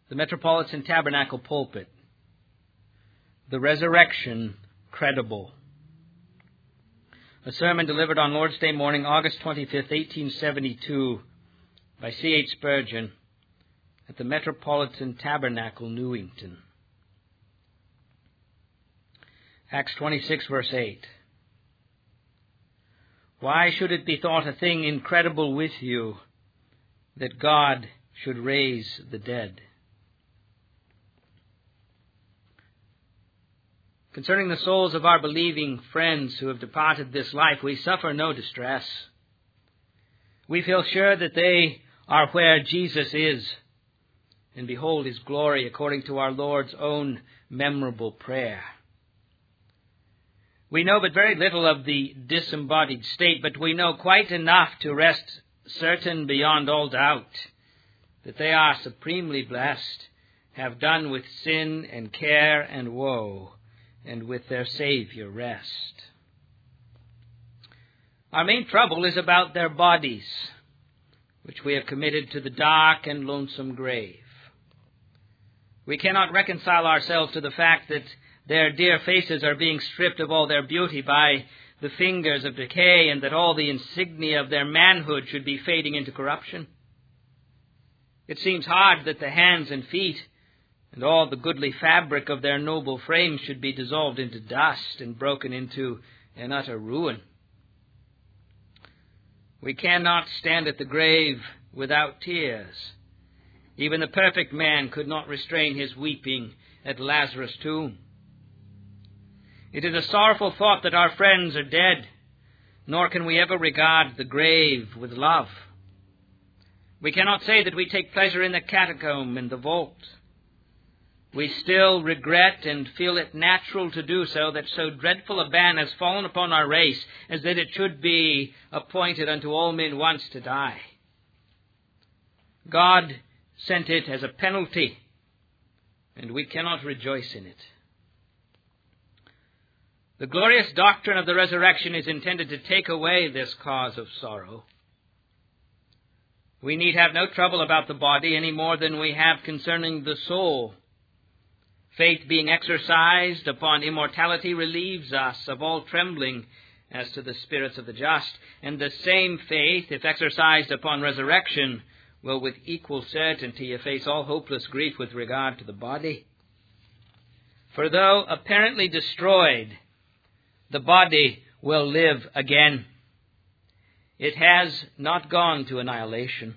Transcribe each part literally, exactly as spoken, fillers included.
the Metropolitan Tabernacle pulpit. The Resurrection Credible. A sermon delivered on Lord's Day morning, August twenty-fifth, eighteen seventy-two, by C H Spurgeon at the Metropolitan Tabernacle, Newington. Acts twenty-six, verse eight. Why should it be thought a thing incredible with you that God should raise the dead? Concerning the souls of our believing friends who have departed this life, we suffer no distress. We feel sure that they are where Jesus is, and behold his glory according to our Lord's own memorable prayer. We know but very little of the disembodied state, but we know quite enough to rest certain beyond all doubt that they are supremely blessed, have done with sin and care and woe, and with their Savior rest. Our main trouble is about their bodies, which we have committed to the dark and lonesome grave. We cannot reconcile ourselves to the fact that their dear faces are being stripped of all their beauty by the fingers of decay, and that all the insignia of their manhood should be fading into corruption. It seems hard that the hands and feet and all the goodly fabric of their noble frame should be dissolved into dust and broken into an utter ruin. We cannot stand at the grave without tears. Even the perfect man could not restrain his weeping at Lazarus' tomb. It is a sorrowful thought that our friends are dead, nor can we ever regard the grave with love. We cannot say that we take pleasure in the catacomb and the vault. We still regret and feel it natural to do so, that so dreadful a ban has fallen upon our race, as that it should be appointed unto all men once to die. God sent it as a penalty, and we cannot rejoice in it. The glorious doctrine of the resurrection is intended to take away this cause of sorrow. We need have no trouble about the body any more than we have concerning the soul. Faith being exercised upon immortality relieves us of all trembling as to the spirits of the just, and the same faith, if exercised upon resurrection, will with equal certainty efface all hopeless grief with regard to the body. For though apparently destroyed, the body will live again. It has not gone to annihilation.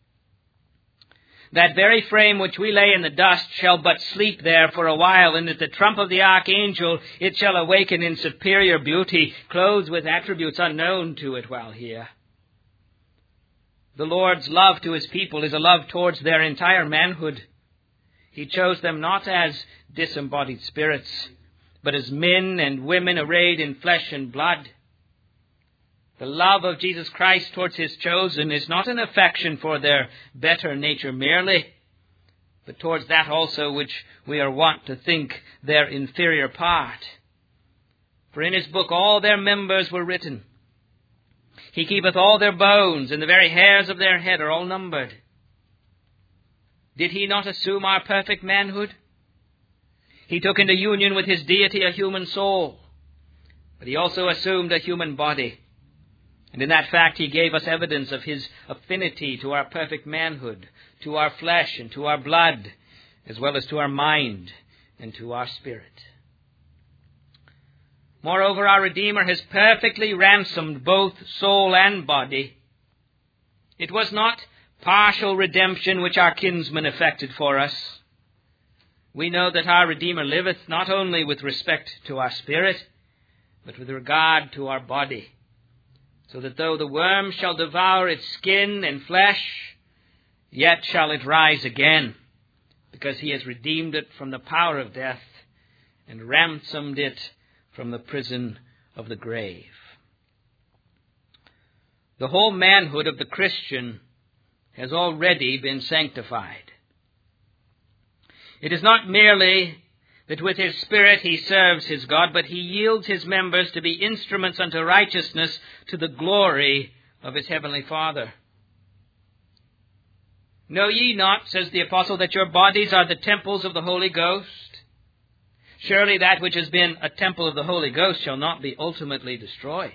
That very frame which we lay in the dust shall but sleep there for a while, and at the trump of the archangel it shall awaken in superior beauty, clothed with attributes unknown to it while here. The Lord's love to his people is a love towards their entire manhood. He chose them not as disembodied spirits, but as men and women arrayed in flesh and blood. The love of Jesus Christ towards his chosen is not an affection for their better nature merely, but towards that also which we are wont to think their inferior part. For in his book all their members were written. He keepeth all their bones, and the very hairs of their head are all numbered. Did he not assume our perfect manhood? He took into union with his deity a human soul, but he also assumed a human body. And in that fact he gave us evidence of his affinity to our perfect manhood, to our flesh and to our blood, as well as to our mind and to our spirit. Moreover, our Redeemer has perfectly ransomed both soul and body. It was not partial redemption which our kinsman effected for us. We know that our Redeemer liveth not only with respect to our spirit, but with regard to our body, so that though the worm shall devour its skin and flesh, yet shall it rise again, because he has redeemed it from the power of death and ransomed it from the prison of the grave. The whole manhood of the Christian has already been sanctified. It is not merely that with his spirit he serves his God, but he yields his members to be instruments unto righteousness, to the glory of his heavenly Father. Know ye not, says the apostle, that your bodies are the temples of the Holy Ghost? Surely that which has been a temple of the Holy Ghost shall not be ultimately destroyed.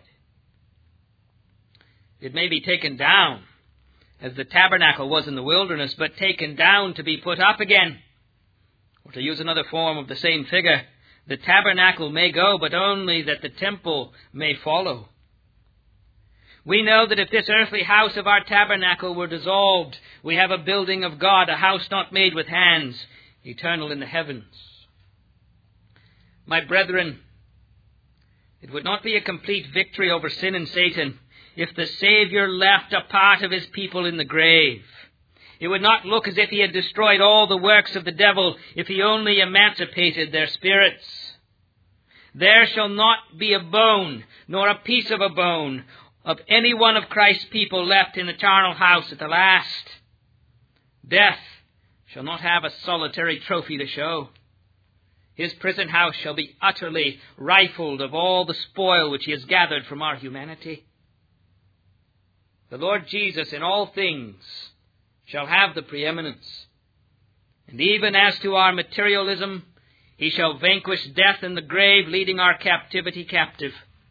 It may be taken down, as the tabernacle was in the wilderness, but taken down to be put up again. Or to use another form of the same figure, the tabernacle may go, but only that the temple may follow. We know that if this earthly house of our tabernacle were dissolved, we have a building of God, a house not made with hands, eternal in the heavens. My brethren, it would not be a complete victory over sin and Satan if the Savior left a part of his people in the grave. It would not look as if he had destroyed all the works of the devil if he only emancipated their spirits. There shall not be a bone, nor a piece of a bone, of any one of Christ's people left in the charnel house at the last. Death shall not have a solitary trophy to show. His prison house shall be utterly rifled of all the spoil which he has gathered from our humanity. The Lord Jesus in all things shall have the preeminence. And even as to our materialism, he shall vanquish death and the grave, leading our captivity captive.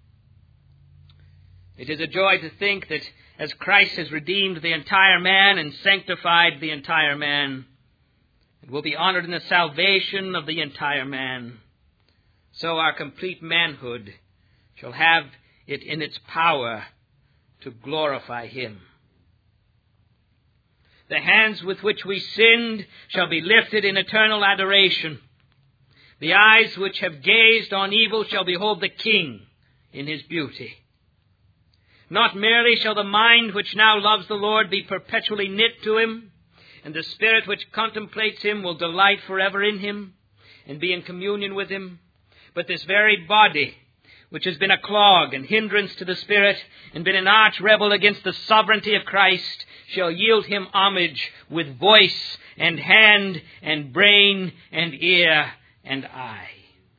It is a joy to think that as Christ has redeemed the entire man and sanctified the entire man, it will be honored in the salvation of the entire man. So our complete manhood shall have it in its power to glorify him. The hands with which we sinned shall be lifted in eternal adoration. The eyes which have gazed on evil shall behold the King in his beauty. Not merely shall the mind which now loves the Lord be perpetually knit to him, and the spirit which contemplates him will delight forever in him and be in communion with him, but this very body, which has been a clog and hindrance to the Spirit and been an arch rebel against the sovereignty of Christ, shall yield him homage with voice and hand and brain and ear and eye.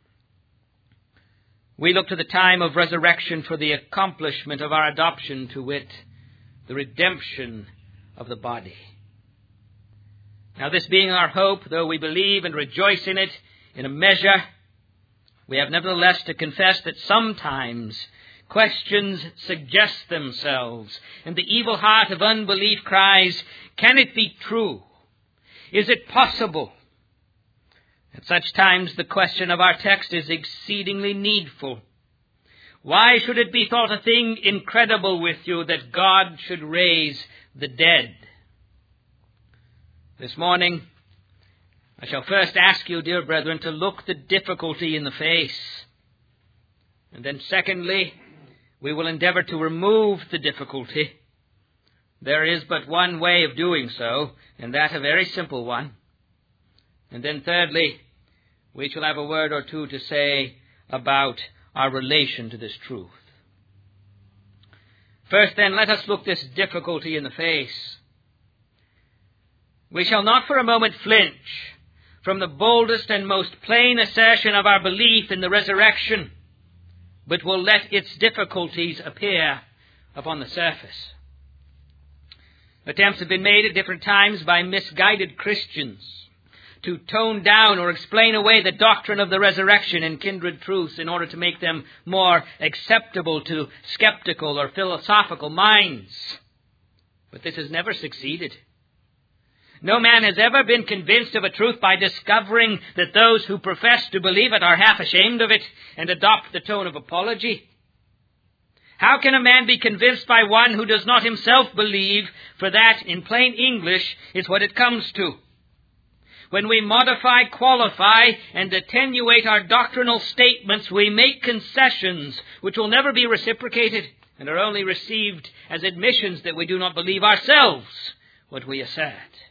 We look to the time of resurrection for the accomplishment of our adoption, to wit, the redemption of the body. Now, this being our hope, though we believe and rejoice in it in a measure, we have nevertheless to confess that sometimes questions suggest themselves, and the evil heart of unbelief cries, can it be true? Is it possible? At such times the question of our text is exceedingly needful. Why should it be thought a thing incredible with you that God should raise the dead? This morning, I shall first ask you, dear brethren, to look the difficulty in the face. And then secondly, we will endeavor to remove the difficulty. There is but one way of doing so, and that a very simple one. And then thirdly, we shall have a word or two to say about our relation to this truth. First then, let us look this difficulty in the face. We shall not for a moment flinch from the boldest and most plain assertion of our belief in the resurrection, but will let its difficulties appear upon the surface. Attempts have been made at different times by misguided Christians to tone down or explain away the doctrine of the resurrection and kindred truths in order to make them more acceptable to skeptical or philosophical minds. But this has never succeeded. No man has ever been convinced of a truth by discovering that those who profess to believe it are half ashamed of it and adopt the tone of apology. How can a man be convinced by one who does not himself believe? For that, in plain English, is what it comes to. When we modify, qualify, and attenuate our doctrinal statements, we make concessions which will never be reciprocated and are only received as admissions that we do not believe ourselves what we assert.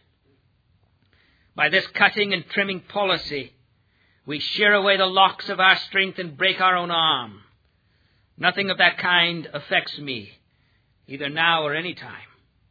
By this cutting and trimming policy, we shear away the locks of our strength and break our own arm. Nothing of that kind affects me, either now or any time.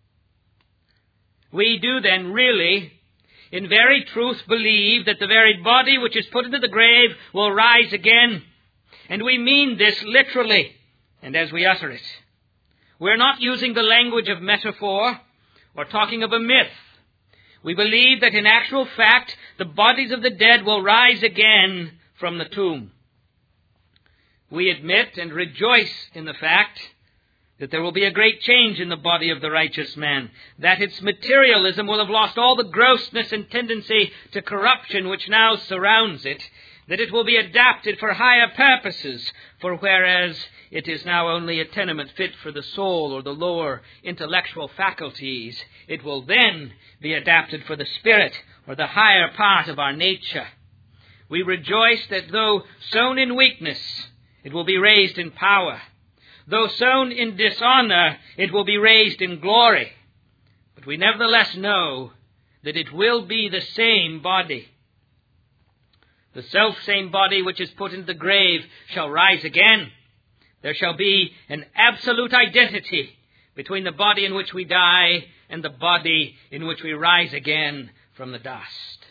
We do then really, in very truth, believe that the very body which is put into the grave will rise again. And we mean this literally, and as we utter it. We're not using the language of metaphor or talking of a myth. We believe that in actual fact, the bodies of the dead will rise again from the tomb. We admit and rejoice in the fact that there will be a great change in the body of the righteous man, that its materialism will have lost all the grossness and tendency to corruption which now surrounds it, that it will be adapted for higher purposes, for whereas it is now only a tenement fit for the soul or the lower intellectual faculties, it will then be adapted for the spirit or the higher part of our nature. We rejoice that though sown in weakness, it will be raised in power. Though sown in dishonor, it will be raised in glory. But we nevertheless know that it will be the same body. The self-same body which is put into the grave shall rise again. There shall be an absolute identity between the body in which we die and the body in which we rise again from the dust.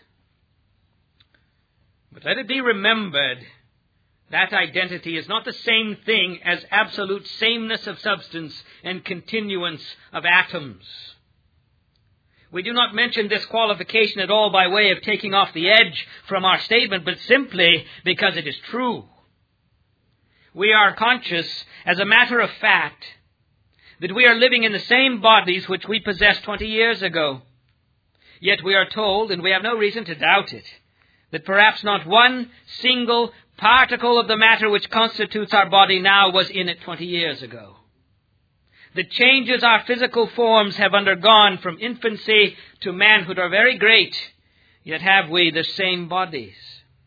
But let it be remembered, that identity is not the same thing as absolute sameness of substance and continuance of atoms. We do not mention this qualification at all by way of taking off the edge from our statement, but simply because it is true. We are conscious, as a matter of fact, that we are living in the same bodies which we possessed twenty years ago. Yet we are told, and we have no reason to doubt it, that perhaps not one single particle of the matter which constitutes our body now was in it twenty years ago. The changes our physical forms have undergone from infancy to manhood are very great, yet have we the same bodies.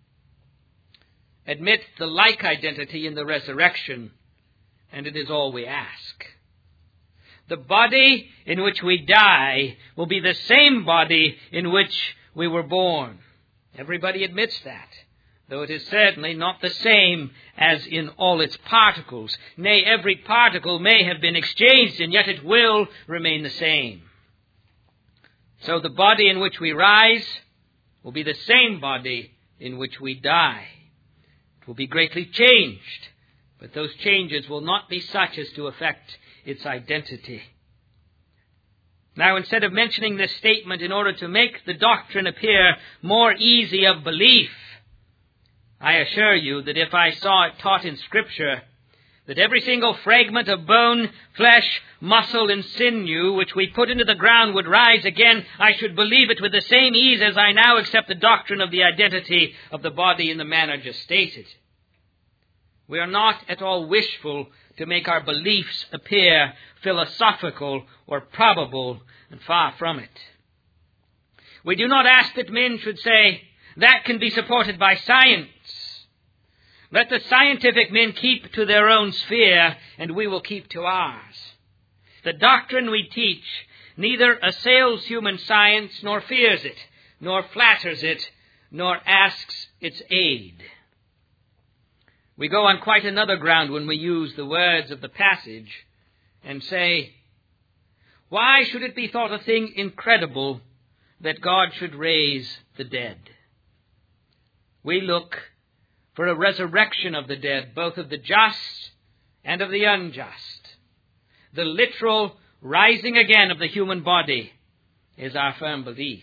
Admit the like identity in the resurrection, and it is all we ask. The body in which we die will be the same body in which we were born. Everybody admits that, though it is certainly not the same as in all its particles. Nay, every particle may have been exchanged, and yet it will remain the same. So the body in which we rise will be the same body in which we die. It will be greatly changed, but those changes will not be such as to affect its identity. Now, instead of mentioning this statement in order to make the doctrine appear more easy of belief, I assure you that if I saw it taught in Scripture, that every single fragment of bone, flesh, muscle, and sinew which we put into the ground would rise again, I should believe it with the same ease as I now accept the doctrine of the identity of the body in the manner just stated. We are not at all wishful to make our beliefs appear philosophical or probable, and far from it. We do not ask that men should say, that can be supported by science. Let the scientific men keep to their own sphere, and we will keep to ours. The doctrine we teach neither assails human science, nor fears it, nor flatters it, nor asks its aid. We go on quite another ground when we use the words of the passage and say, why should it be thought a thing incredible that God should raise the dead? We look for a resurrection of the dead, both of the just and of the unjust. The literal rising again of the human body is our firm belief.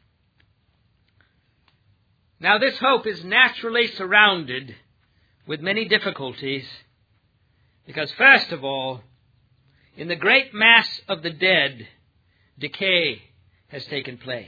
Now, this hope is naturally surrounded with many difficulties, because first of all, in the great mass of the dead, decay has taken place.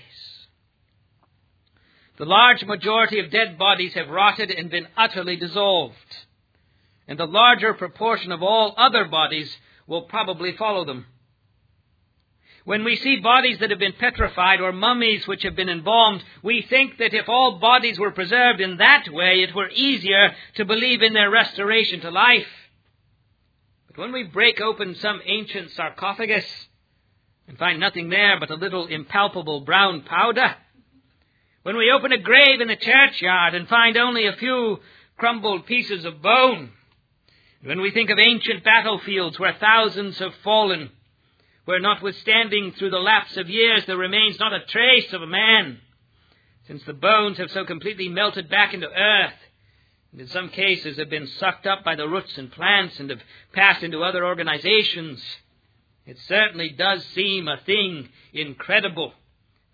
The large majority of dead bodies have rotted and been utterly dissolved, and the larger proportion of all other bodies will probably follow them. When we see bodies that have been petrified or mummies which have been embalmed, we think that if all bodies were preserved in that way, it were easier to believe in their restoration to life. But when we break open some ancient sarcophagus and find nothing there but a little impalpable brown powder, when we open a grave in the churchyard and find only a few crumbled pieces of bone, when we think of ancient battlefields where thousands have fallen, where notwithstanding through the lapse of years there remains not a trace of a man, since the bones have so completely melted back into earth, and in some cases have been sucked up by the roots and plants and have passed into other organizations, it certainly does seem a thing incredible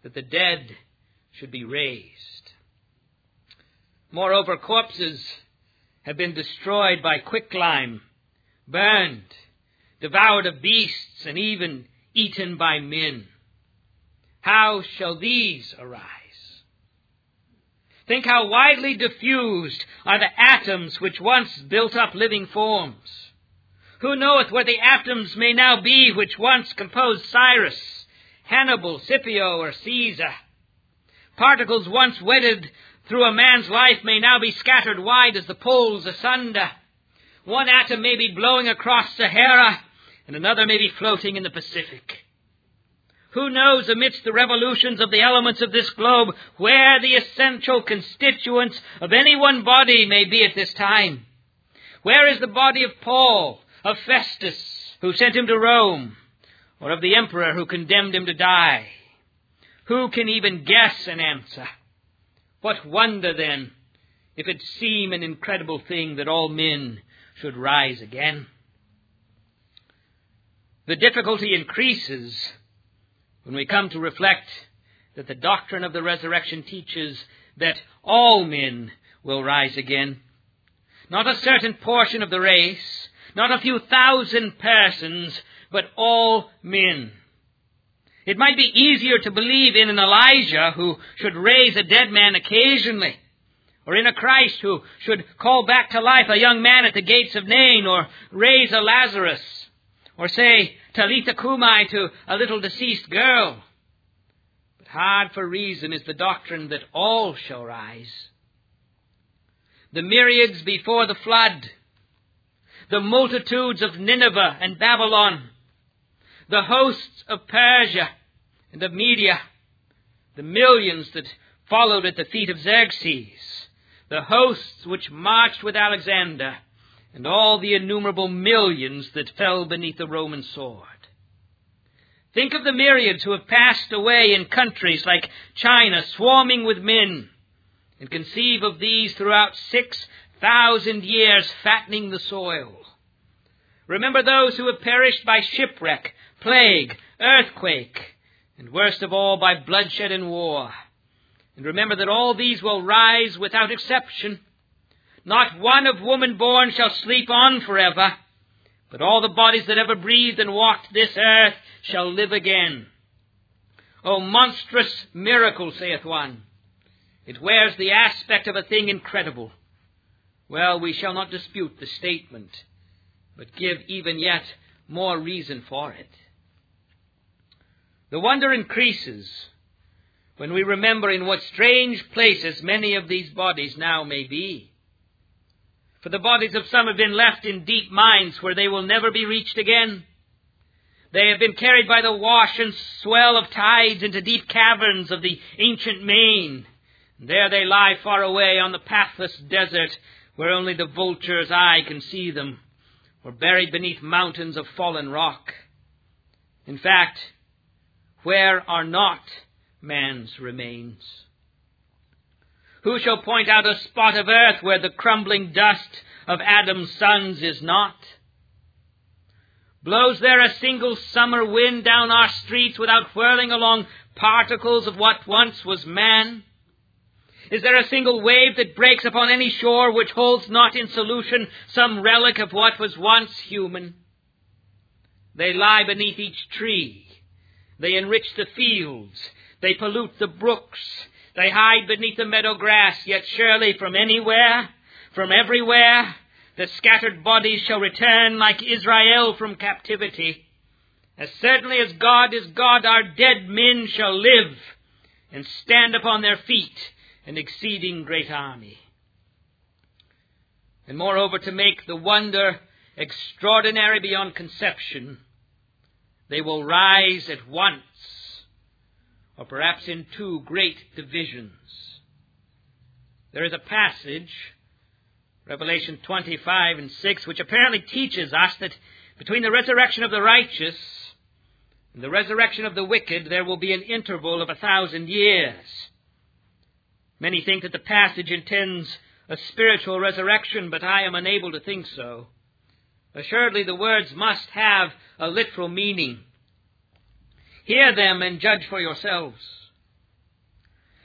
that the dead should be raised. Moreover, corpses have been destroyed by quicklime, burned, devoured of beasts, and even eaten by men. How shall these arise? Think how widely diffused are the atoms which once built up living forms. Who knoweth where the atoms may now be which once composed Cyrus, Hannibal, Scipio, or Caesar? Particles once wedded through a man's life may now be scattered wide as the poles asunder. One atom may be blowing across Sahara, and another may be floating in the Pacific. Who knows amidst the revolutions of the elements of this globe where the essential constituents of any one body may be at this time? Where is the body of Paul, of Festus, who sent him to Rome, or of the emperor who condemned him to die? Who can even guess an answer? What wonder, then, if it seem an incredible thing that all men should rise again? The difficulty increases when we come to reflect that the doctrine of the resurrection teaches that all men will rise again. Not a certain portion of the race, not a few thousand persons, but all men. It might be easier to believe in an Elijah who should raise a dead man occasionally, or in a Christ who should call back to life a young man at the gates of Nain, or raise a Lazarus, or say Talitha Cumi to a little deceased girl. But hard for reason is the doctrine that all shall rise. The myriads before the flood, the multitudes of Nineveh and Babylon, the hosts of Persia and of Media, the millions that followed at the feet of Xerxes, the hosts which marched with Alexander, and all the innumerable millions that fell beneath the Roman sword. Think of the myriads who have passed away in countries like China, swarming with men, and conceive of these throughout six thousand years fattening the soil. Remember those who have perished by shipwreck, plague, earthquake, and worst of all by bloodshed and war. And remember that all these will rise without exception. Not one of woman born shall sleep on forever, but all the bodies that ever breathed and walked this earth shall live again. O monstrous miracle, saith one. It wears the aspect of a thing incredible. Well, we shall not dispute the statement, but give even yet more reason for it. The wonder increases when we remember in what strange places many of these bodies now may be. For the bodies of some have been left in deep mines where they will never be reached again. They have been carried by the wash and swell of tides into deep caverns of the ancient main. And there they lie far away on the pathless desert where only the vulture's eye can see them, or buried beneath mountains of fallen rock. In fact, where are not man's remains? Who shall point out a spot of earth where the crumbling dust of Adam's sons is not? Blows there a single summer wind down our streets without whirling along particles of what once was man? Is there a single wave that breaks upon any shore which holds not in solution some relic of what was once human? They lie beneath each tree. They enrich the fields. They pollute the brooks. They hide beneath the meadow grass, yet surely from anywhere, from everywhere, the scattered bodies shall return like Israel from captivity. As certainly as God is God, our dead men shall live and stand upon their feet, an exceeding great army. And moreover, to make the wonder extraordinary beyond conception, they will rise at once, or perhaps in two great divisions. There is a passage, Revelation twenty-five and six, which apparently teaches us that between the resurrection of the righteous and the resurrection of the wicked, there will be an interval of a thousand years. Many think that the passage intends a spiritual resurrection, but I am unable to think so. Assuredly, the words must have a literal meaning. Hear them and judge for yourselves.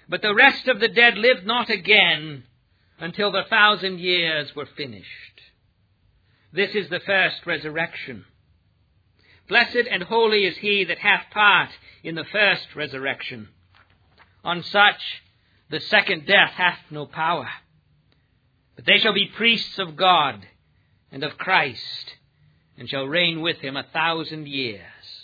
But the rest of the dead lived not again until the thousand years were finished. This is the first resurrection. Blessed and holy is he that hath part in the first resurrection. On such the second death hath no power. But they shall be priests of God and of Christ, and shall reign with him a thousand years.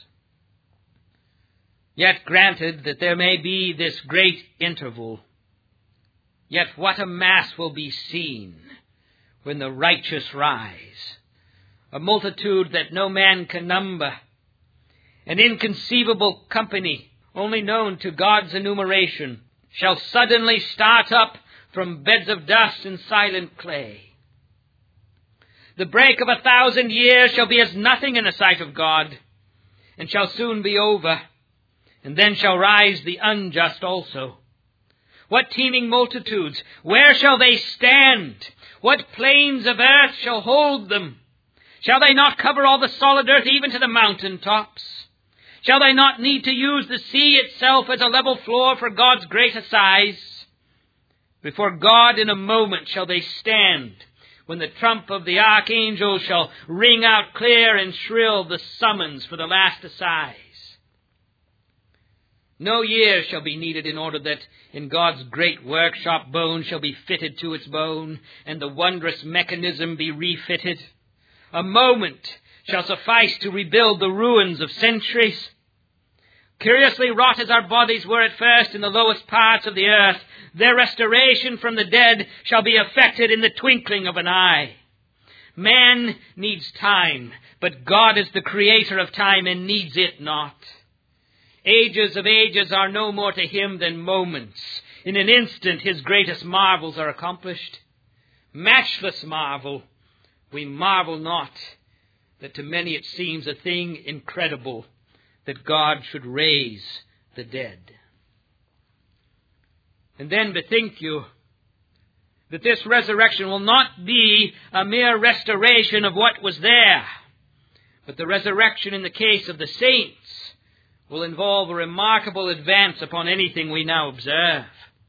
Yet granted that there may be this great interval, yet what a mass will be seen when the righteous rise, a multitude that no man can number, an inconceivable company only known to God's enumeration, shall suddenly start up from beds of dust and silent clay. The break of a thousand years shall be as nothing in the sight of God, and shall soon be over, and then shall rise the unjust also. What teeming multitudes, where shall they stand? What plains of earth shall hold them? Shall they not cover all the solid earth, even to the mountain tops? Shall they not need to use the sea itself as a level floor for God's great assize? Before God in a moment shall they stand, when the trump of the archangel shall ring out clear and shrill the summons for the last assize. No years shall be needed in order that in God's great workshop bone shall be fitted to its bone, and the wondrous mechanism be refitted. A moment shall suffice to rebuild the ruins of centuries. Curiously wrought as our bodies were at first in the lowest parts of the earth, their restoration from the dead shall be effected in the twinkling of an eye. Man needs time, but God is the creator of time and needs it not. Ages of ages are no more to him than moments. In an instant his greatest marvels are accomplished. Matchless marvel, we marvel not that to many it seems a thing incredible that God should raise the dead. And then bethink you that this resurrection will not be a mere restoration of what was there, but the resurrection in the case of the saints will involve a remarkable advance upon anything we now observe.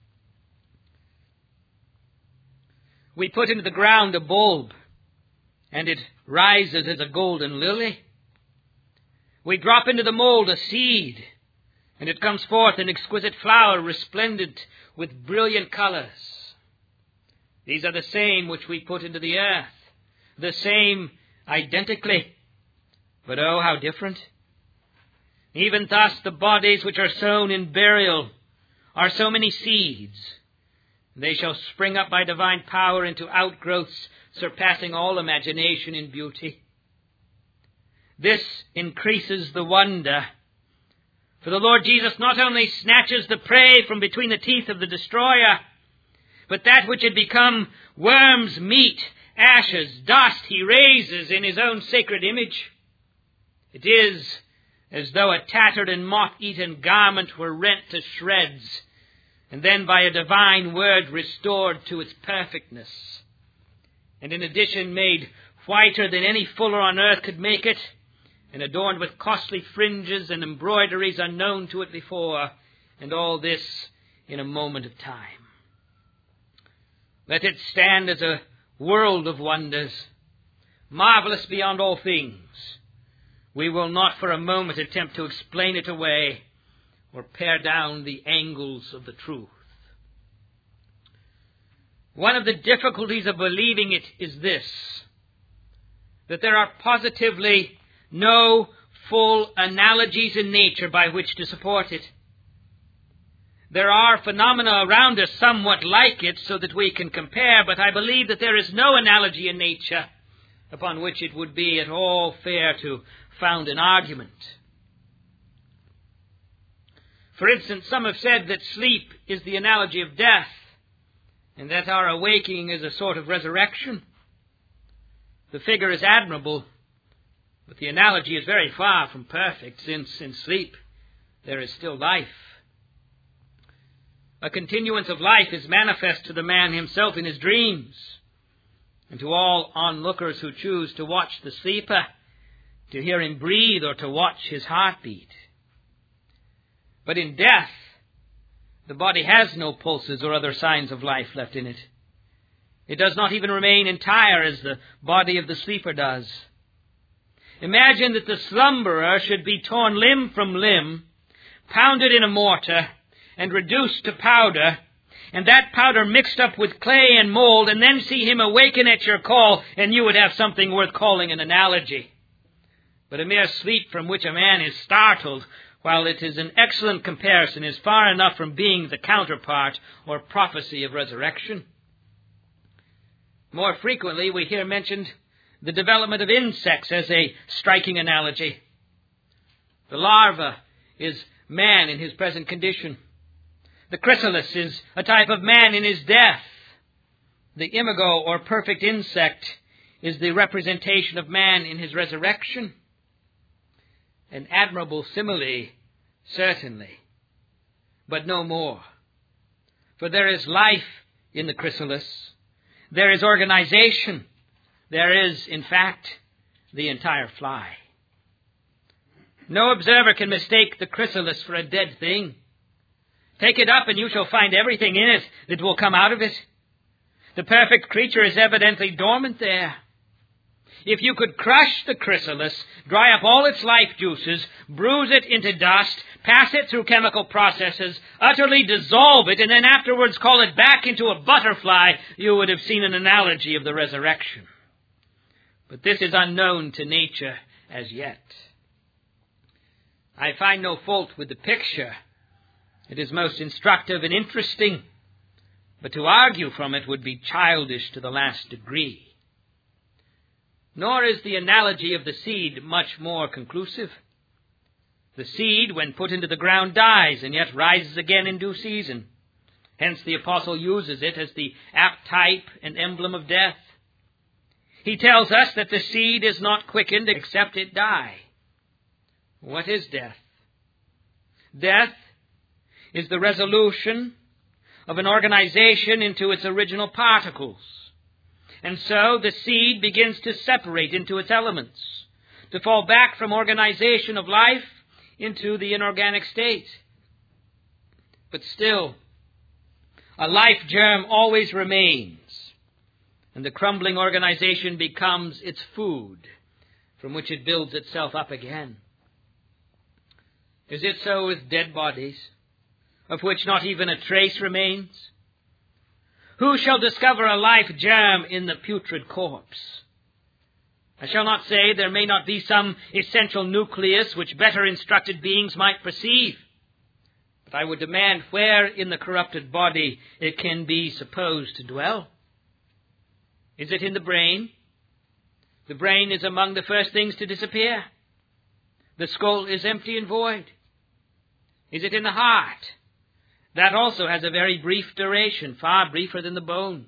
We put into the ground a bulb, and it rises as a golden lily. We drop into the mold a seed, and it comes forth an exquisite flower resplendent with brilliant colors. These are the same which we put into the earth, the same identically, but oh, how different. Even thus the bodies which are sown in burial are so many seeds. They shall spring up by divine power into outgrowths surpassing all imagination in beauty. This increases the wonder. For the Lord Jesus not only snatches the prey from between the teeth of the destroyer, but that which had become worms' meat, ashes, dust, he raises in his own sacred image. It is as though a tattered and moth-eaten garment were rent to shreds, and then by a divine word restored to its perfectness, and in addition made whiter than any fuller on earth could make it, and adorned with costly fringes and embroideries unknown to it before, and all this in a moment of time. Let it stand as a world of wonders, marvelous beyond all things. We will not for a moment attempt to explain it away or pare down the angles of the truth. One of the difficulties of believing it is this, that there are positively no full analogies in nature by which to support it. There are phenomena around us somewhat like it so that we can compare, but I believe that there is no analogy in nature upon which it would be at all fair to found an argument. For instance, some have said that sleep is the analogy of death, and that our awaking is a sort of resurrection. The figure is admirable, but the analogy is very far from perfect, since in sleep there is still life. A continuance of life is manifest to the man himself in his dreams, and to all onlookers who choose to watch the sleeper, to hear him breathe or to watch his heartbeat. But in death, The body has no pulses or other signs of life left in it. It does not even remain entire as the body of the sleeper does. Imagine that the slumberer should be torn limb from limb, pounded in a mortar, and reduced to powder, and that powder mixed up with clay and mold, and then see him awaken at your call, and you would have something worth calling an analogy. But a mere sleep from which a man is startled, while it is an excellent comparison, is far enough from being the counterpart or prophecy of resurrection. More frequently, we hear mentioned the development of insects as a striking analogy. The larva is man in his present condition. The chrysalis is a type of man in his death. The imago, or perfect insect, is the representation of man in his resurrection. An admirable simile, certainly, but no more. For there is life in the chrysalis. There is organization. There is, in fact, the entire fly. No observer can mistake the chrysalis for a dead thing. Take it up and you shall find everything in it that will come out of it. The perfect creature is evidently dormant there. If you could crush the chrysalis, dry up all its life juices, bruise it into dust, pass it through chemical processes, utterly dissolve it, and then afterwards call it back into a butterfly, you would have seen an analogy of the resurrection. But this is unknown to nature as yet. I find no fault with the picture. It is most instructive and interesting, but to argue from it would be childish to the last degree. Nor is the analogy of the seed much more conclusive. The seed, when put into the ground, dies, and yet rises again in due season. Hence the apostle uses it as the apt type and emblem of death. He tells us that the seed is not quickened except it die. What is death? Death is the resolution of an organization into its original particles. And so the seed begins to separate into its elements, to fall back from organization of life into the inorganic state. But still, a life germ always remains, and the crumbling organization becomes its food, from which it builds itself up again. Is it so with dead bodies, of which not even a trace remains? Who shall discover a life germ in the putrid corpse? I shall not say there may not be some essential nucleus which better instructed beings might perceive, but I would demand where in the corrupted body it can be supposed to dwell. Is it in the brain? The brain is among the first things to disappear. The skull is empty and void. Is it in the heart? That also has a very brief duration, far briefer than the bones.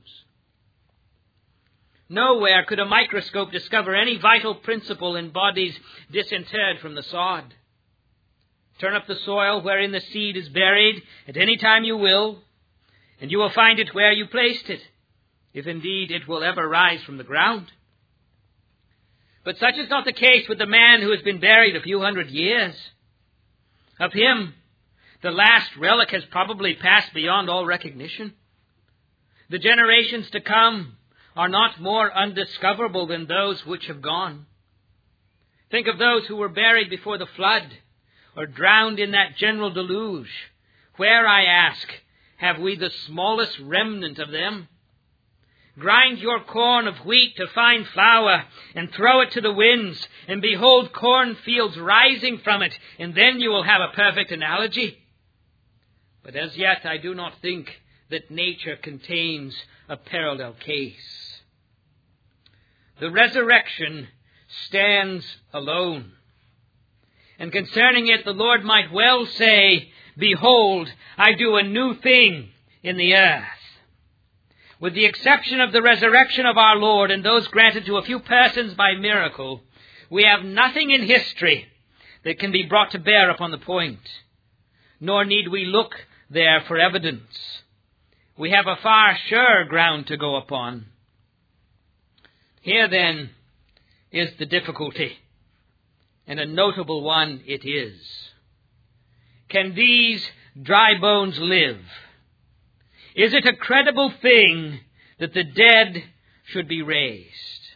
Nowhere could a microscope discover any vital principle in bodies disinterred from the sod. Turn up the soil wherein the seed is buried at any time you will, and you will find it where you placed it, if indeed it will ever rise from the ground. But such is not the case with the man who has been buried a few hundred years. Of him, the last relic has probably passed beyond all recognition. The generations to come are not more undiscoverable than those which have gone. Think of those who were buried before the flood, or drowned in that general deluge. Where, I ask, have we the smallest remnant of them? Grind your corn of wheat to fine flour, and throw it to the winds, and behold cornfields rising from it, and then you will have a perfect analogy. But as yet I do not think that nature contains a parallel case. The resurrection stands alone. And concerning it the Lord might well say, behold, I do a new thing in the earth. With the exception of the resurrection of our Lord and those granted to a few persons by miracle, we have nothing in history that can be brought to bear upon the point. Nor need we look there for evidence. We have a far surer ground to go upon. Here then is the difficulty, and a notable one it is. Can these dry bones live? Is it a credible thing that the dead should be raised?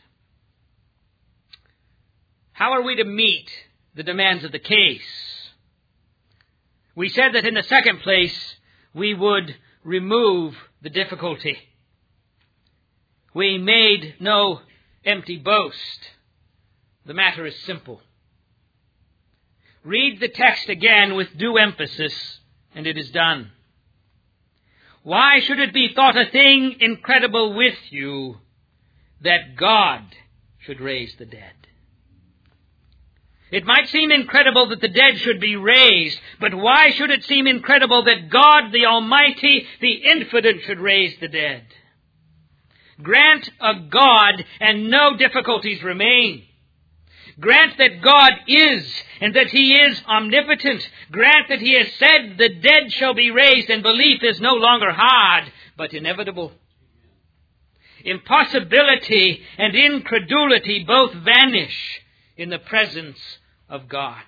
How are we to meet the demands of the case? We said that in the second place, we would remove the difficulty. We made no empty boast. The matter is simple. Read the text again with due emphasis, and it is done. Why should it be thought a thing incredible with you that God should raise the dead? It might seem incredible that the dead should be raised, but why should it seem incredible that God, the Almighty, the Infinite, should raise the dead? Grant a God, and no difficulties remain. Grant that God is, and that He is omnipotent. Grant that He has said the dead shall be raised, and belief is no longer hard, but inevitable. Impossibility and incredulity both vanish in the presence of God.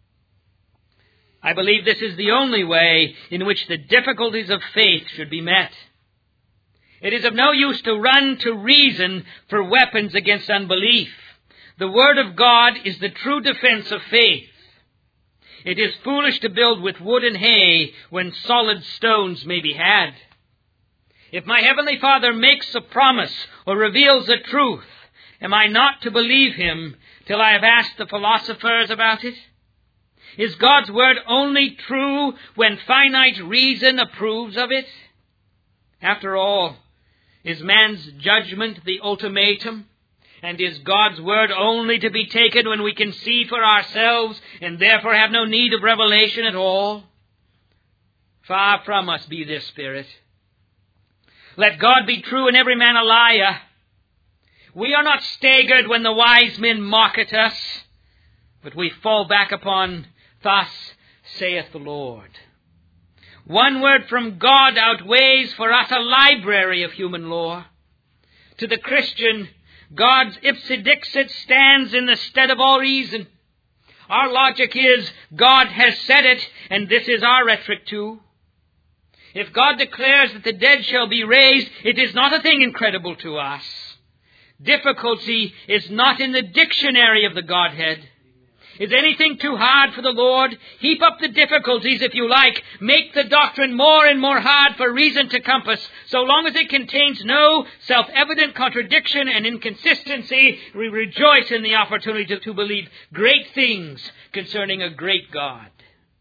I believe this is the only way in which the difficulties of faith should be met. It is of no use to run to reason for weapons against unbelief. The Word of God is the true defense of faith. It is foolish to build with wood and hay when solid stones may be had. If my Heavenly Father makes a promise or reveals a truth, am I not to believe Him till I have asked the philosophers about it? Is God's Word only true when finite reason approves of it? After all, is man's judgment the ultimatum? And is God's Word only to be taken when we can see for ourselves and therefore have no need of revelation at all? Far from us be this spirit. Let God be true and every man a liar. We are not staggered when the wise men mock at us, but we fall back upon, thus saith the Lord. One word from God outweighs for us a library of human lore. To the Christian, God's ipse dixit stands in the stead of all reason. Our logic is, God has said it, and this is our rhetoric too. If God declares that the dead shall be raised, it is not a thing incredible to us. Difficulty is not in the dictionary of the Godhead. Is anything too hard for the Lord? Heap up the difficulties if you like. Make the doctrine more and more hard for reason to compass. So long as it contains no self-evident contradiction and inconsistency, we rejoice in the opportunity to, to believe great things concerning a great God.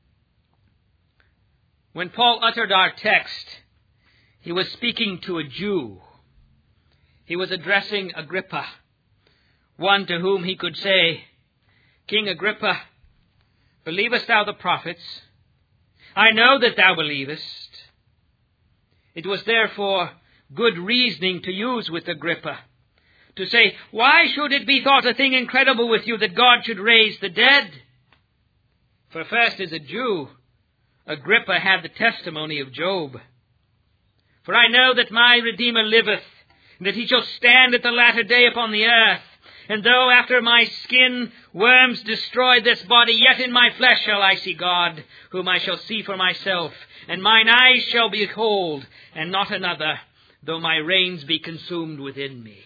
When Paul uttered our text, he was speaking to a Jew. He was addressing Agrippa, one to whom he could say, King Agrippa, believest thou the prophets? I know that thou believest. It was therefore good reasoning to use with Agrippa, to say, why should it be thought a thing incredible with you that God should raise the dead? For first, as a Jew, Agrippa had the testimony of Job. For I know that my Redeemer liveth, and that he shall stand at the latter day upon the earth. And though after my skin worms destroy this body, yet in my flesh shall I see God, whom I shall see for myself. And mine eyes shall behold, and not another, though my reins be consumed within me.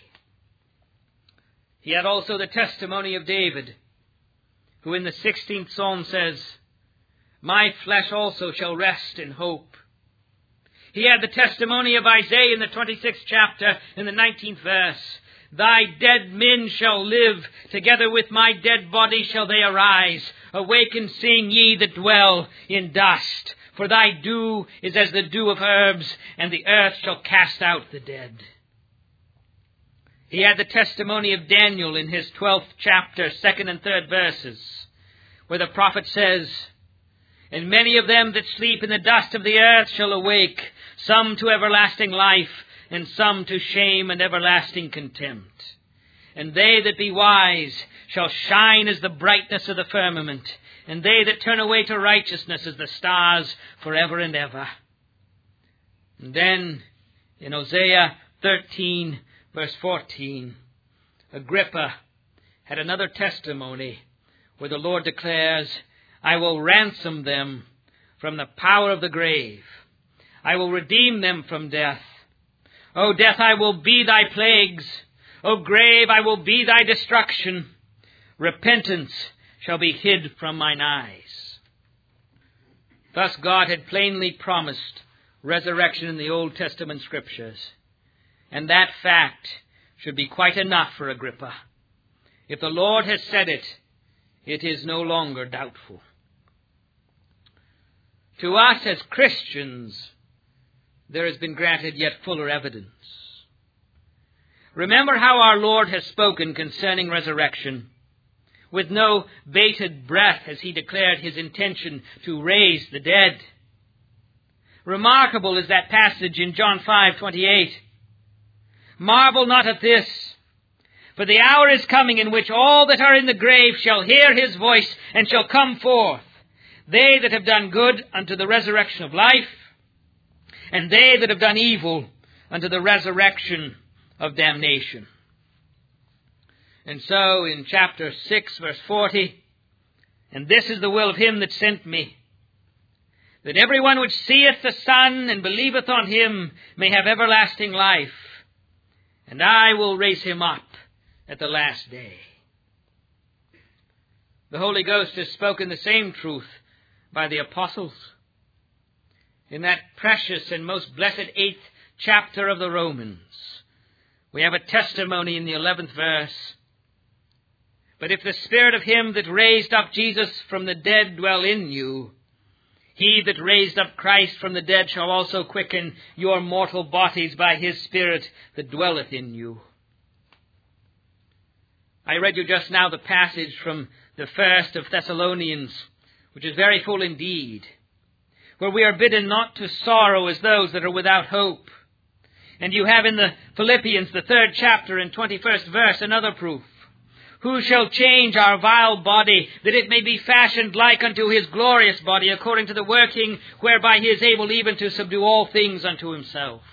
He had also the testimony of David, who in the sixteenth Psalm says, my flesh also shall rest in hope. He had the testimony of Isaiah in the twenty-sixth chapter, in the nineteenth verse. Thy dead men shall live, together with my dead body shall they arise. Awake and sing, ye that dwell in dust. For thy dew is as the dew of herbs, and the earth shall cast out the dead. He had the testimony of Daniel in his twelfth chapter, second and third verses, where the prophet says, and many of them that sleep in the dust of the earth shall awake, some to everlasting life, and some to shame and everlasting contempt. And they that be wise shall shine as the brightness of the firmament, and they that turn away to righteousness as the stars forever and ever. And then, in Hosea thirteen, verse fourteen, Agrippa had another testimony where the Lord declares, I will ransom them from the power of the grave. I will redeem them from death. O death, I will be thy plagues. O grave, I will be thy destruction. Repentance shall be hid from mine eyes. Thus God had plainly promised resurrection in the Old Testament Scriptures. And that fact should be quite enough for Agrippa. If the Lord has said it, it is no longer doubtful. To us as Christians, there has been granted yet fuller evidence. Remember how our Lord has spoken concerning resurrection. With no bated breath has he declared his intention to raise the dead. Remarkable is that passage in John five twenty-eight. Marvel not at this, for the hour is coming in which all that are in the grave shall hear his voice and shall come forth, they that have done good unto the resurrection of life, and they that have done evil unto the resurrection of damnation. And so in chapter six, verse forty, and this is the will of him that sent me, that every one which seeth the Son and believeth on him may have everlasting life, and I will raise him up at the last day. The Holy Ghost has spoken the same truth by the apostles. In that precious and most blessed eighth chapter of the Romans, we have a testimony in the eleventh verse. But if the Spirit of him that raised up Jesus from the dead dwell in you, he that raised up Christ from the dead shall also quicken your mortal bodies by his Spirit that dwelleth in you. I read you just now the passage from the first of Thessalonians, which is very full indeed, where we are bidden not to sorrow as those that are without hope. And you have in the Philippians, the third chapter and twenty-first verse, another proof. Who shall change our vile body, that it may be fashioned like unto his glorious body, according to the working whereby he is able even to subdue all things unto himself?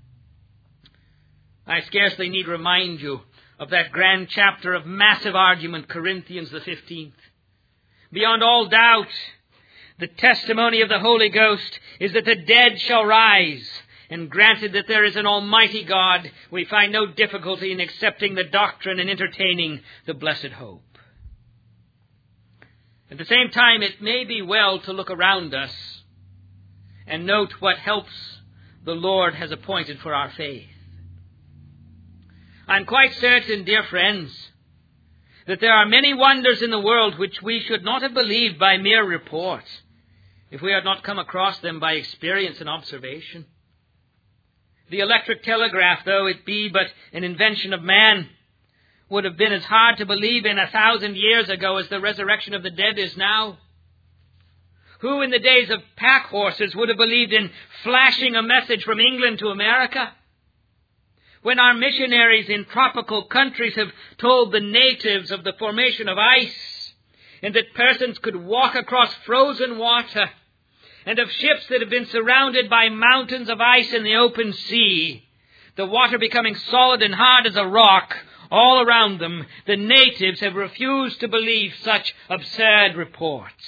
I scarcely need remind you of that grand chapter of massive argument, Corinthians the fifteenth. Beyond all doubt, the testimony of the Holy Ghost is that the dead shall rise. And granted that there is an almighty God, we find no difficulty in accepting the doctrine and entertaining the blessed hope. At the same time, it may be well to look around us and note what helps the Lord has appointed for our faith. I'm quite certain, dear friends, that there are many wonders in the world which we should not have believed by mere report, if we had not come across them by experience and observation. The electric telegraph, though it be but an invention of man, would have been as hard to believe in a thousand years ago as the resurrection of the dead is now. Who in the days of pack horses would have believed in flashing a message from England to America? When our missionaries in tropical countries have told the natives of the formation of ice, and that persons could walk across frozen water, and of ships that have been surrounded by mountains of ice in the open sea, the water becoming solid and hard as a rock all around them, the natives have refused to believe such absurd reports.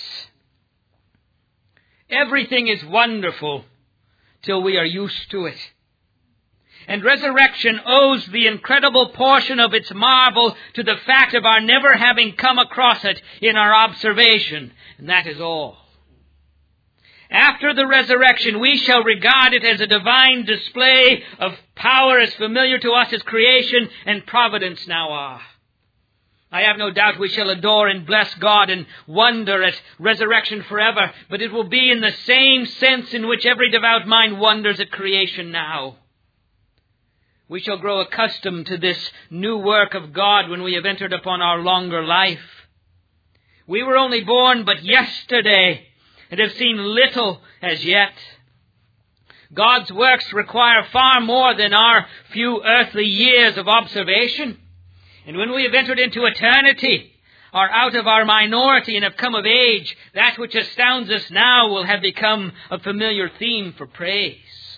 Everything is wonderful till we are used to it. And resurrection owes the incredible portion of its marvel to the fact of our never having come across it in our observation, and that is all. After the resurrection, we shall regard it as a divine display of power as familiar to us as creation and providence now are. I have no doubt we shall adore and bless God and wonder at resurrection forever, but it will be in the same sense in which every devout mind wonders at creation now. We shall grow accustomed to this new work of God when we have entered upon our longer life. We were only born but yesterday, and have seen little as yet. God's works require far more than our few earthly years of observation. And when we have entered into eternity, are out of our minority and have come of age, that which astounds us now will have become a familiar theme for praise.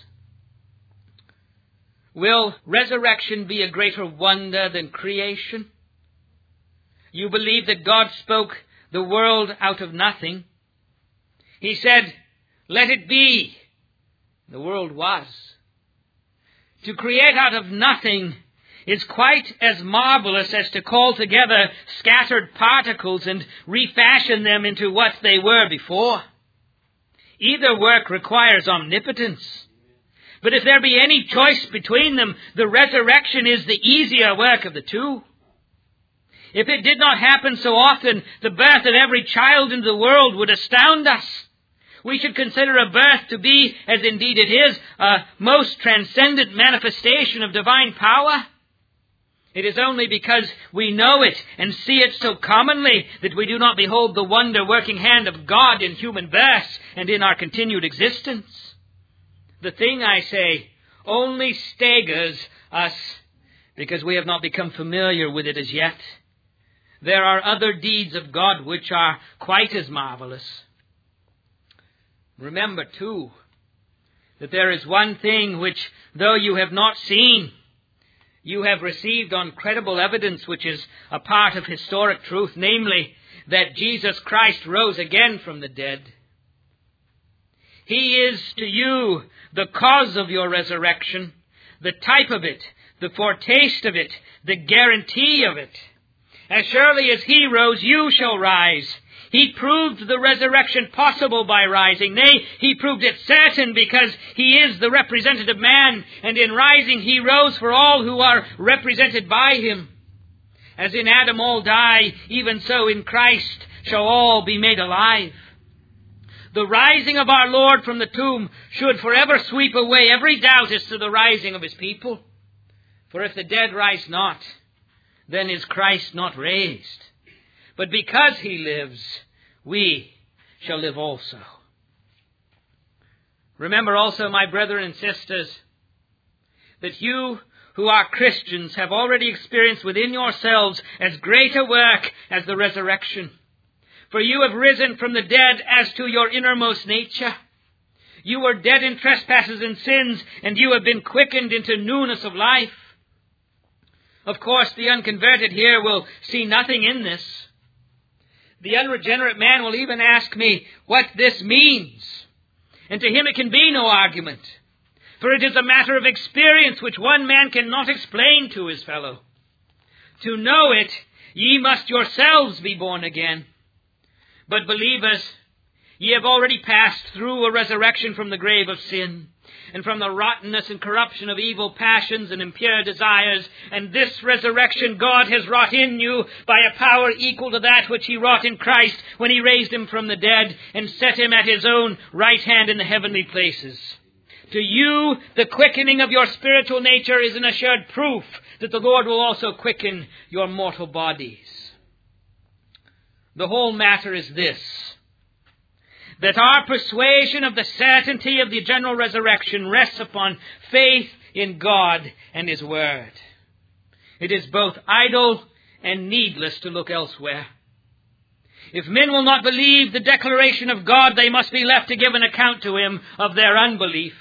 Will resurrection be a greater wonder than creation? You believe that God spoke the world out of nothing. He said, let it be. The world was. To create out of nothing is quite as marvelous as to call together scattered particles and refashion them into what they were before. Either work requires omnipotence. But if there be any choice between them, the resurrection is the easier work of the two. If it did not happen so often, the birth of every child into the world would astound us. We should consider a birth to be, as indeed it is, a most transcendent manifestation of divine power. It is only because we know it and see it so commonly that we do not behold the wonder-working hand of God in human birth and in our continued existence. The thing, I say, only staggers us because we have not become familiar with it as yet. There are other deeds of God which are quite as marvelous. Remember, too, that there is one thing which, though you have not seen, you have received on credible evidence which is a part of historic truth, namely, that Jesus Christ rose again from the dead. He is to you the cause of your resurrection, the type of it, the foretaste of it, the guarantee of it. As surely as He rose, you shall rise. He proved the resurrection possible by rising. Nay, He proved it certain because He is the representative man, and in rising He rose for all who are represented by Him. As in Adam all die, even so in Christ shall all be made alive. The rising of our Lord from the tomb should forever sweep away every doubt as to the rising of His people. For if the dead rise not, then is Christ not raised. But because He lives, we shall live also. Remember also, my brethren and sisters, that you who are Christians have already experienced within yourselves as great a work as the resurrection. For you have risen from the dead as to your innermost nature. You were dead in trespasses and sins, and you have been quickened into newness of life. Of course, the unconverted here will see nothing in this. The unregenerate man will even ask me what this means. And to him it can be no argument. For it is a matter of experience which one man cannot explain to his fellow. To know it, ye must yourselves be born again. But believers, ye have already passed through a resurrection from the grave of sin, and from the rottenness and corruption of evil passions and impure desires. And this resurrection God has wrought in you by a power equal to that which He wrought in Christ when He raised Him from the dead and set Him at His own right hand in the heavenly places. To you, the quickening of your spiritual nature is an assured proof that the Lord will also quicken your mortal bodies. The whole matter is this, that our persuasion of the certainty of the general resurrection rests upon faith in God and His Word. It is both idle and needless to look elsewhere. If men will not believe the declaration of God, they must be left to give an account to Him of their unbelief.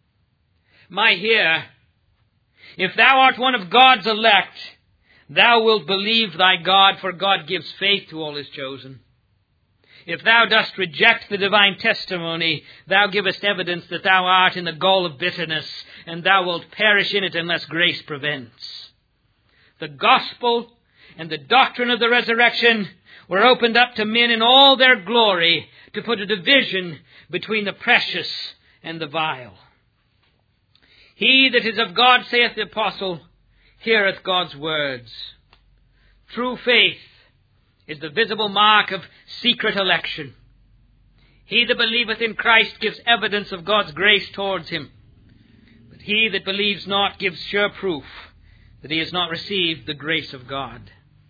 My hear, if thou art one of God's elect, thou wilt believe thy God, for God gives faith to all His chosen. If thou dost reject the divine testimony, thou givest evidence that thou art in the gall of bitterness, and thou wilt perish in it unless grace prevents. The gospel and the doctrine of the resurrection were opened up to men in all their glory to put a division between the precious and the vile. He that is of God, saith the apostle, heareth God's words. True faith is the visible mark of secret election. He that believeth in Christ gives evidence of God's grace towards him. But he that believes not gives sure proof that he has not received the grace of God.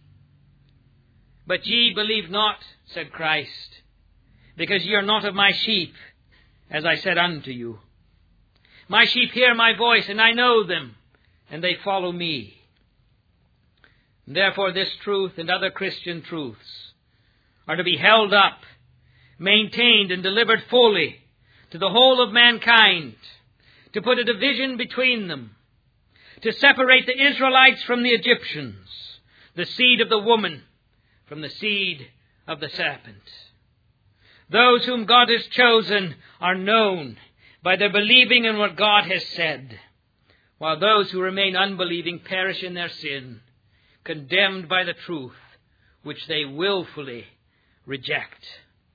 But ye believe not, said Christ, because ye are not of my sheep, as I said unto you. My sheep hear my voice, and I know them, and they follow me. Therefore this truth and other Christian truths are to be held up, maintained and delivered fully to the whole of mankind, to put a division between them, to separate the Israelites from the Egyptians, the seed of the woman from the seed of the serpent. Those whom God has chosen are known by their believing in what God has said, while those who remain unbelieving perish in their sin, condemned by the truth which they willfully reject.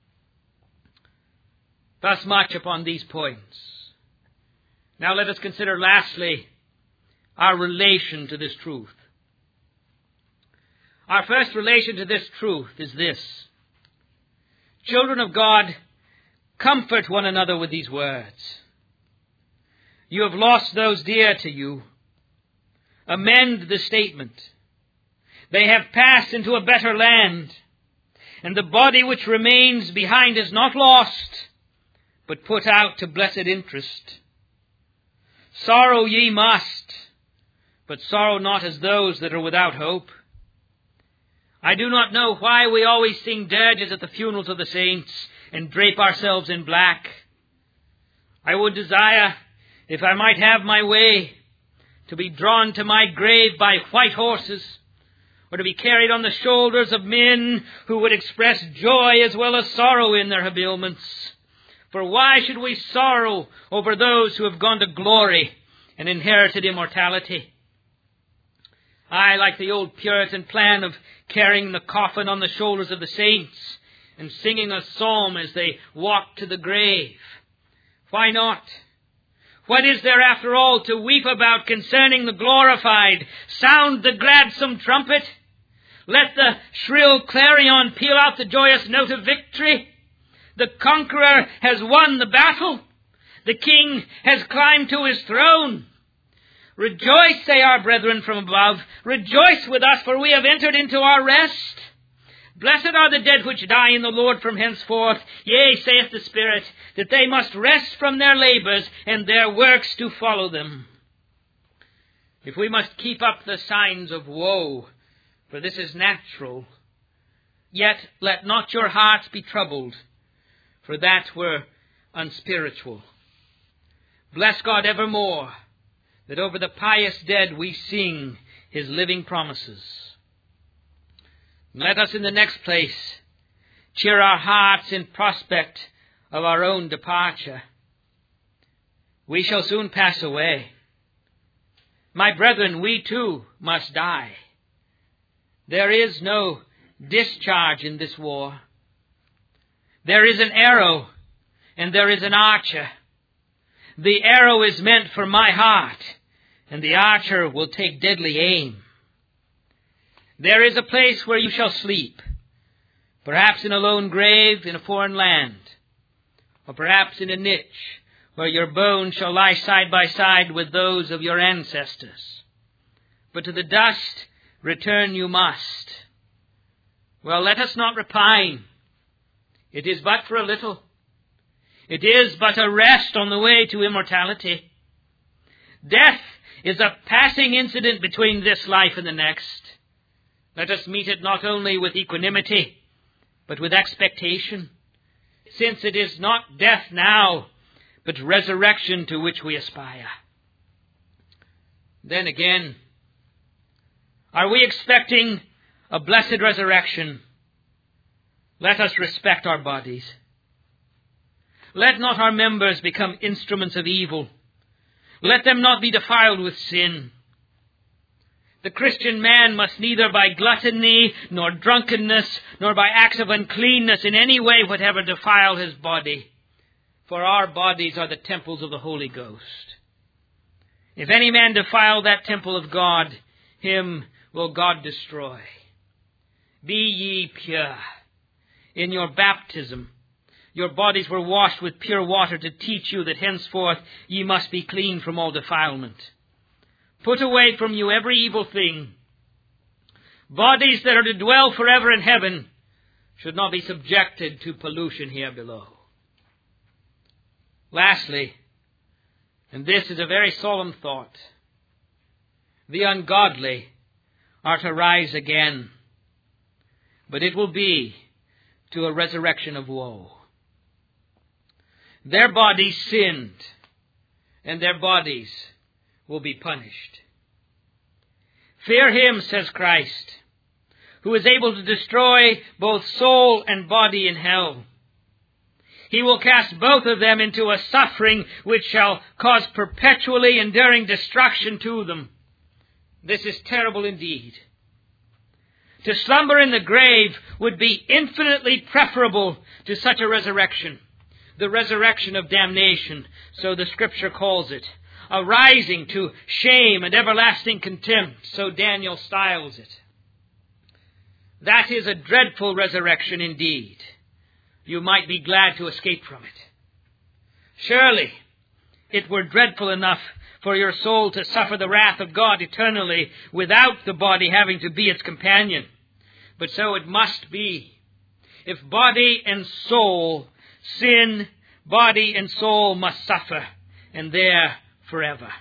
Thus much upon these points. Now let us consider lastly our relation to this truth. Our first relation to this truth is this. Children of God, comfort one another with these words. You have lost those dear to you. Amend the statement. They have passed into a better land, and the body which remains behind is not lost, but put out to blessed interest. Sorrow ye must, but sorrow not as those that are without hope. I do not know why we always sing dirges at the funerals of the saints and drape ourselves in black. I would desire, if I might have my way, to be drawn to my grave by white horses, or to be carried on the shoulders of men who would express joy as well as sorrow in their habiliments. For why should we sorrow over those who have gone to glory and inherited immortality? I like the old Puritan plan of carrying the coffin on the shoulders of the saints and singing a psalm as they walk to the grave. Why not? What is there after all to weep about concerning the glorified? Sound the gladsome trumpet. Let the shrill clarion peal out the joyous note of victory. The conqueror has won the battle. The king has climbed to his throne. Rejoice, say our brethren from above. Rejoice with us, for we have entered into our rest. Blessed are the dead which die in the Lord from henceforth. Yea, saith the Spirit, that they must rest from their labors, and their works to follow them. If we must keep up the signs of woe, for this is natural, yet let not your hearts be troubled, for that were unspiritual. Bless God evermore, that over the pious dead we sing his living promises. Let us in the next place cheer our hearts in prospect of our own departure. We shall soon pass away. My brethren, we too must die. There is no discharge in this war. There is an arrow and there is an archer. The arrow is meant for my heart, and the archer will take deadly aim. There is a place where you shall sleep, perhaps in a lone grave in a foreign land, or perhaps in a niche where your bones shall lie side by side with those of your ancestors. But to the dust return you must. Well, let us not repine. It is but for a little. It is but a rest on the way to immortality. Death is a passing incident between this life and the next. Let us meet it not only with equanimity, but with expectation, since it is not death now, but resurrection to which we aspire. Then again, are we expecting a blessed resurrection? Let us respect our bodies. Let not our members become instruments of evil. Let them not be defiled with sin. The Christian man must neither by gluttony, nor drunkenness, nor by acts of uncleanness in any way whatever defile his body. For our bodies are the temples of the Holy Ghost. If any man defile that temple of God, him will God destroy. Be ye pure. In your baptism, your bodies were washed with pure water to teach you that henceforth ye must be clean from all defilement. Put away from you every evil thing. Bodies that are to dwell forever in heaven should not be subjected to pollution here below. Lastly, and this is a very solemn thought, the ungodly are to rise again, but it will be to a resurrection of woe. Their bodies sinned, and their bodies will be punished. Fear him, says Christ, who is able to destroy both soul and body in hell. He will cast both of them into a suffering which shall cause perpetually enduring destruction to them. This is terrible indeed. To slumber in the grave would be infinitely preferable to such a resurrection. The resurrection of damnation, so the Scripture calls it. A rising to shame and everlasting contempt, so Daniel styles it. That is a dreadful resurrection indeed. You might be glad to escape from it. Surely, it were dreadful enough for your soul to suffer the wrath of God eternally without the body having to be its companion. But so it must be. If body and soul sin, body and soul must suffer, and there forever.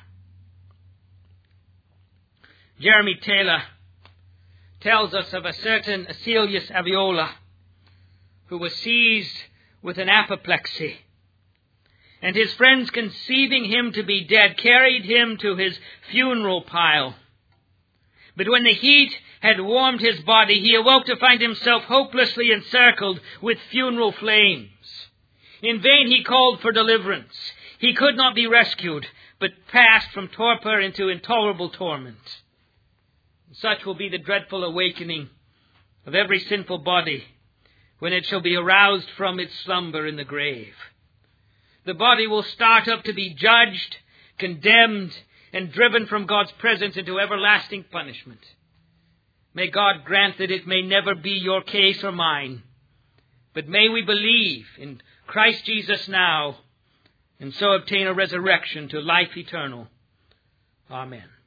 Jeremy Taylor tells us of a certain Acilius Aviola who was seized with an apoplexy, and his friends, conceiving him to be dead, carried him to his funeral pile. But when the heat had warmed his body, he awoke to find himself hopelessly encircled with funeral flames. In vain he called for deliverance. He could not be rescued, but passed from torpor into intolerable torment. Such will be the dreadful awakening of every sinful body when it shall be aroused from its slumber in the grave. The body will start up to be judged, condemned, and driven from God's presence into everlasting punishment. May God grant that it may never be your case or mine, but may we believe in Christ Jesus now, and so obtain a resurrection to life eternal. Amen.